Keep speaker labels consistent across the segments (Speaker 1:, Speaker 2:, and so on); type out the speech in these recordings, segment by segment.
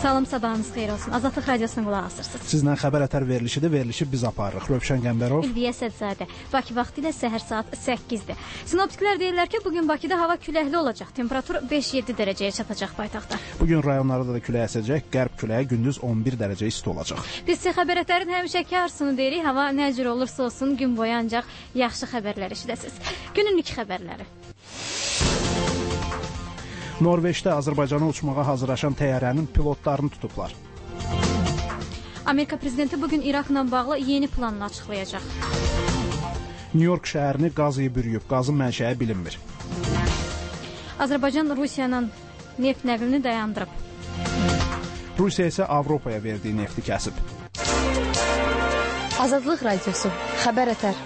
Speaker 1: Salam, sabahınız xeyir olsun. Azadlıq Radiosuna qulaq asırsınız.
Speaker 2: Sizlə xəbər ətər verilişidir. Verilişi biz aparırıq. Rövşən Qəmbərov,
Speaker 1: İlviyə Sədzadə. Bakı vaxtı ilə səhər saat 8-dir. Sinoptiklər deyirlər ki, bugün Bakıda hava küləkli olacaq. Temperatur 5-7 dərəcəyə çatacaq paytaxtda.
Speaker 2: Bugün rayonlarda da külək əsəcək. Qərb küləyi gündüz 11 dərəcə isti olacaq.
Speaker 1: Biz sizə xəbər ətərin həmişəki arzusunu deyirik. Hava nə cür olursa olsun gün boyu ancaq yaxşı xəbərlər eşidəsiniz. Günün ilk xəbərləri.
Speaker 2: Norveçdə Azərbaycana uçmağa hazırlaşan təyyarənin pilotlarını tutublar.
Speaker 1: Amerika prezidenti bugün İraqla bağlı yeni planını açıqlayacaq.
Speaker 2: New York şəhərini qaz iyi bürüyüb, qazın mənşəyi bilinmir.
Speaker 1: Azərbaycan Rusiyanın neft nəqlini dayandırıb.
Speaker 2: Rusiya isə Avropaya verdiyi nefti kəsib.
Speaker 3: Azadlıq Radiosu, xəbər ətər.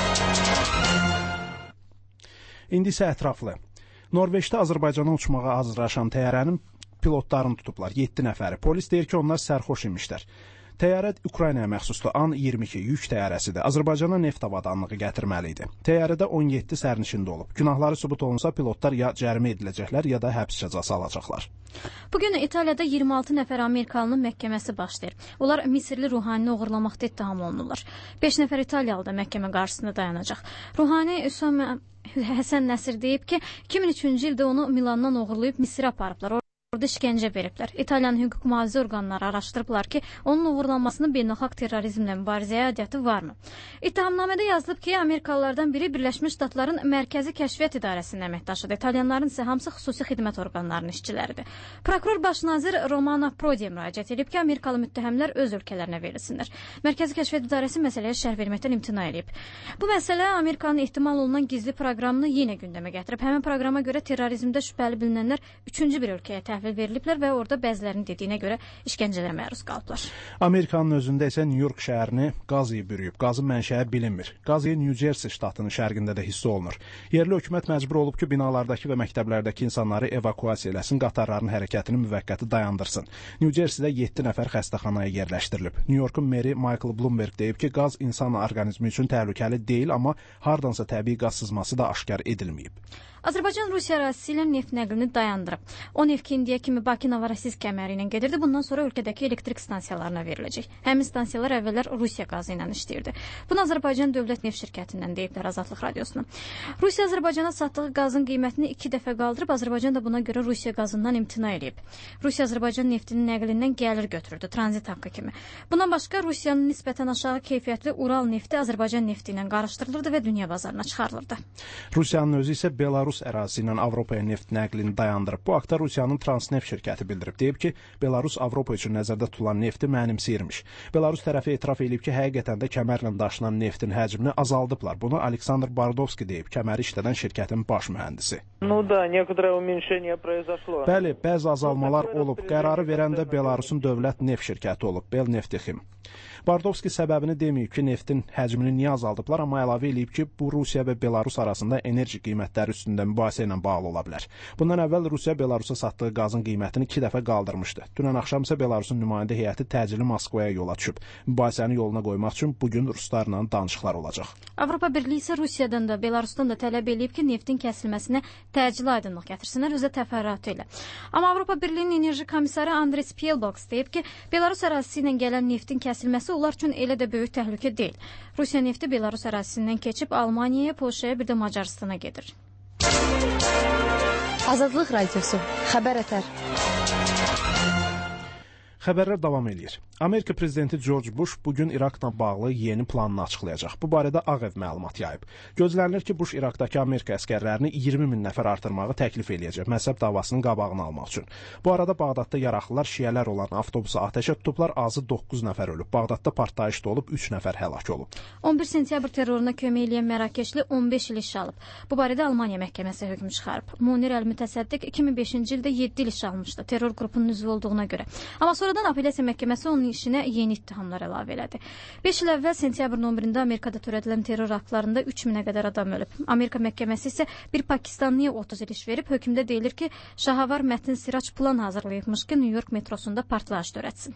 Speaker 2: İndi isə ətraflı. Norveçdə Azərbaycana uçmağa hazırlaşan təyyarənin pilotlarını tutublar, 7 nəfəri. Polis deyir ki, onlar sərxoş imişlər. Təyyarə Ukraynaya məxsusdur, An-22 yük təyyarəsidir. Azərbaycana neft avadanlığı gətirməli idi. Təyyarədə 17 sərnişində olub. Günahları sübut olunsa pilotlar ya cərimə ediləcəklər, ya da həbs cəzası alacaqlar.
Speaker 1: Bugün İtaliyada 26 nəfər Amerikalının məhkəməsi başlayır. Onlar Misirli ruhanini oğurlamaqda ittiham olunurlar. 5 nəfər İtaliyalı da məhkəmə qarşısında dayanacaq. Ruhani Üsame Həsən Nəsir deyib ki, 2003-cü ildə onu Milandan oğurlayıb Misirə aparıblar. Orada işgəncə veriblər. İtaliyanın hüquq mühafizə orqanları araşdırıblar ki, onun uğurlanmasının beynəlxalq terrorizmlə mübarizəyə aidiyyəti varmı? İttihamnamədə yazılıb ki, Amerikalılardan biri Birləşmiş Ştatların Mərkəzi Kəşfiyyat İdarəsinin əməkdaşıdır. İtalyanların isə hamısı xüsusi xidmət orqanlarının işçiləridir. Prokuror baş nazir Romano Prodi müraciət edib ki, Amerikalı müttəhəmlər öz ölkələrinə verilsinlər. Mərkəzi Kəşfiyyat İdarəsi məsələyə şərh verməkdən imtina edib. Bu məsələ Amerikanın ehtimal olunan gizli proqramını yenə gündəmə gətirib. Həmin proqrama görə terrorizmdə şübhəli bilinənlər 3-cü bir ölkəyə təhvil veriliblər və orada bəzilərinin dediyinə görə işgəncələrə məruz qalıblar.
Speaker 2: Amerikanın özündə isə New York şəhərini qaz iyi bürüyüb. Qazın mənşəyi bilinmir. Qaz iyi New Jersey ştatının şərqində də hiss olunur. Yerli hökumət məcbur olub ki, binalardakı və məktəblərdəki insanları evakuasiya eləsin, qatarların hərəkətini müvəqqəti dayandırsın. New Jerseydə 7 nəfər xəstəxanaya yerləşdirilib. New Yorkun meri Michael Bloomberg deyib ki, qaz insan orqanizmi üçün təhlükəli deyil, amma hardansa təbii qaz sızması da aşkar edilməyib.
Speaker 1: Azərbaycan Rusiya ərazisi ilə neft nəqlini dayandırıb. O neft ki, indiyə kimi Bakı-Novorosisk kəməri ilə gedirdi. Bundan sonra ölkədəki elektrik stansiyalarına veriləcək. Həmin stansiyalar əvvəllər Rusiya qazı ilə işləyirdi. Bunu Azərbaycan Dövlət Neft Şirkətindən deyiblər Azadlıq Radiosuna. Rusiya Azərbaycana satdığı qazın qiymətini 2 dəfə qaldırıb, Azərbaycan da buna görə Rusiya qazından imtina edib. Rusiya Azərbaycan neftinin nəqlindən gəlir götürürdü, tranzit haqqı kimi. Bundan başqa Rusiyanın nisbətən aşağı keyfiyyətli Ural nefti Azərbaycan nefti ilə qarışdırılırdı və dünya bazarına çıxarılırdı.
Speaker 2: Rusiyanın özü isə Belarus ərazisi ilə Avropaya neft nəqlini dayandırıb. Bu haqda Rusiyanın Transneft şirkəti bildirib. Deyib ki, Belarus Avropa üçün nəzərdə tutulan nefti mənimsəyirmiş. Belarus tərəfi etiraf edib ki, həqiqətən də kəmərlə daşınan neftin həcmini azaldıblar. Bunu Aleksandr Bardovski deyib, kəməri işlədən şirkətin baş mühəndisi. Bəli, bəzi azalmalar olub. Qərarı verəndə Belarusun dövlət neft şirkəti olub, Belneftexim. Bardovski səbəbini deməyib ki, neftin həcmini niyə azaldıblar, amma əlavə edib ki, bu Rusiya və Belarus arasında enerji qiymətləri üstündə mübahisə ilə bağlı ola bilər. Bundan əvvəl Rusiya Belarusa satdığı qazın qiymətini 2 dəfə qaldırmışdı. Dünən axşam isə Belarusun nümayəndə heyəti təcili Moskvaya yola düşüb. Mübahisəni yoluna qoymaq üçün bugün ruslarla danışıqlar olacaq.
Speaker 1: Avropa Birliyi isə Rusiyadan da, Belarusdan da tələb edib ki, neftin kəsilməsinə təcili aydınlıq gətirsinlər özə təfərrüatı ilə. Amma Avropa Birliyinin enerji komissarı Andris Pielbox deyib ki, Belarus ərazisi ilə gələn neftin kəsilməsi onlar üçün elə də böyük təhlükə deyil. Rusiya nefti Belarus ərazisindən keçib Almaniyaya, Polşaya, bir də Macaristana gedir.
Speaker 3: Azadlıq Radiosu, xəbər ətər.
Speaker 2: Xəbərlər davam edir. Amerika prezidenti George Bush bugün İraqla bağlı yeni planını açıqlayacaq. Bu barədə Ağ Ev məlumat yayıb. Gözlənilir ki, Bush İraqdakı Amerika əskərlərini 20 min nəfər artırmağı təklif eləyəcək məzhəb davasının qabağını almaq üçün. Bu arada Bağdadda yaraqlılar şiələr olan avtobusu atəşə tutublar, azı 9 nəfər ölüb. Bağdadda partlayış da olub, 3 nəfər həlak olub.
Speaker 1: 11 sentyabr terroruna kömək eləyən Mərakeşli 15 il iş alıb. Bu barədə Almaniya məhkəməsi hökm çıxarıb. Munir Əl-Mütəsəddiq 2005-ci ildə 7 il iş almışdı terror qrupunun üzvü olduğuna görə. Amma sonradan apellyasiya məhkəməsi onun işinə yeni ittihamlar əlavə elədi. 5 il əvvəl sentyabrın 11-də Amerikada törədilən terror aktlarında 3000-ə qədər adam ölüb. Amerika məhkəməsi isə bir Pakistanlıya 30 il iş verib. Hökmdə deyilir ki, Şahavar Mətin Sirac plan hazırlayıbmış ki, New York metrosunda partlayış törətsin.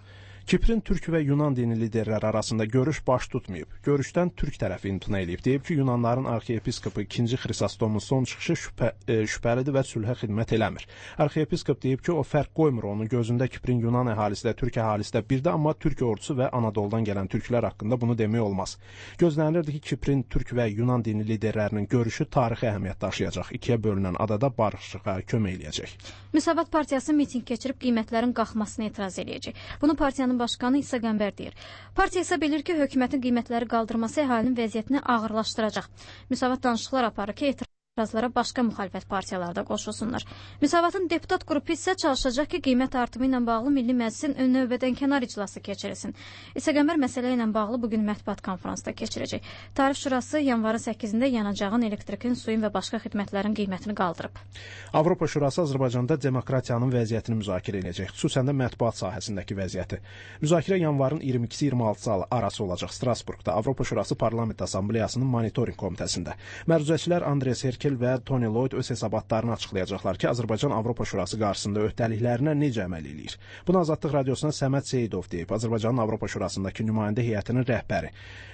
Speaker 2: Kiprin türk və Yunan dini liderləri arasında görüş baş tutmayıb. Görüşdən türk tərəfi imtina edib. Deyib ki, Yunanların arxiyepiskopu 2. Xrisostomun son çıxışı şübhəlidir və sülhə xidmət eləmir. Arxiyepiskop deyib ki, o fərq qoymur, onun gözündə Kiprin Yunan əhalisi də, türk əhalisi də birdə, amma türk ordusu və Anadoludan gələn türklər haqqında bunu demək olmaz. Gözlənilirdi ki, Kiprin türk və Yunan dini liderlərinin görüşü tarixi əhəmiyyət daşıyacaq. İkiyə bölünən adada barışığa kömək eləyəcək.
Speaker 1: Müsavat partiyası miting keçirib qiymətlərin qalxmasına etiraz eləyəcək. Bunu partiyanın başqanı İsa Qəmbər deyir. Partiya isə bilir ki, hökumətin qiymətləri qaldırması əhalinin vəziyyətini ağırlaşdıracaq. Müsavat danışıqlar aparır ki, etirazlara başqa müxalifət partiyalarda qoşulsunlar. Müsavatın deputat qrupu isə çalışacaq ki, qiymət artımı ilə bağlı Milli Məclisin növbədənkənar iclası keçirilsin. İsa Qəmbər məsələ ilə bağlı bugün mətbuat konfransda keçirəcək. Tarif Şurası yanvarın 8-də yanacağın, elektrikin, suyun və başqa xidmətlərin qiymətini qaldırıb.
Speaker 2: Avropa Şurası Azərbaycanda demokratiyanın vəziyyətini müzakirə edəcək, xüsusən də mətbuat sahəsindəki vəziyyəti. Müzakirə yanvarın 22-26 arası olacaq Strasburqda, Avropa Şurası Parlament Assambleyasının monitoring komitəsində. Məruzəçilər Andres Herkel və Tony Lloyd öz hesabatlarını açıqlayacaqlar ki, Azərbaycan Avropa Şurası qarşısında öhdəliklərinə necə əməl eləyir. Bunu Azadlıq Radiosuna Səməd Seyidov deyib, Azərbaycanın Avropa Şurasındakı nümayəndə heyətinin rəhbəri.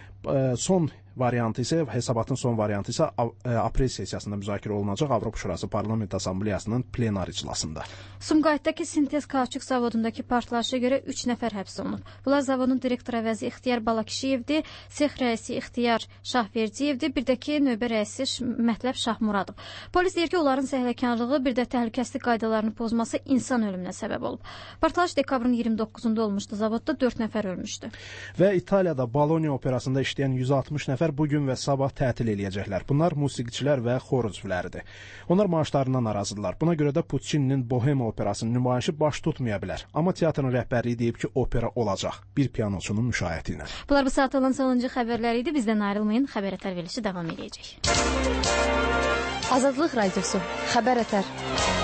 Speaker 2: Hesabatın son variantı isə aprel sessiyasında müzakirə olunacaq Avropa Şurası Parlament Assambleyasının plenar iclasında.
Speaker 1: Sumqayıtdakı Sintez Kauçuk zavodundakı partlayışa görə 3 nəfər həbs olunub. Bunlar zavodun direktor əvəzi İxtiyar Balakişiyevdir, sex rəisi İxtiyar Şahverdiyevdir, bir də ki, növbə rəisi Mətləb Şahmuradov. Polis deyir ki, onların səhlənkarlığı, bir də təhlükəsizlik qaydalarını pozması insan ölümünə səbəb olub. Partlayış dekabrın 29-unda olmuşdu. Zavodda 4 nəfər ölmüşdü.
Speaker 2: Və İtaliyada Bologna operasında işləyən 160 nəfər bugün və sabah tətil eləyəcəklər. Bunlar musiqiçilər və xor üzvləridir. Onlar maaşlarından narazıdırlar. Buna görə də Puccini'nin Bohema operasının nümayişi baş tutmaya bilər. Amma teatrın rəhbərliyi deyib ki, opera olacaq. Bir pianoçunun müşayiəti ilə.
Speaker 1: Bunlar bu saat olan sonuncu xəbərlər idi. Bizdən ayrılmayın. Xəbər ətər verilişi davam edəcək.
Speaker 3: Azadlıq Radiosu. Xəbər ətər.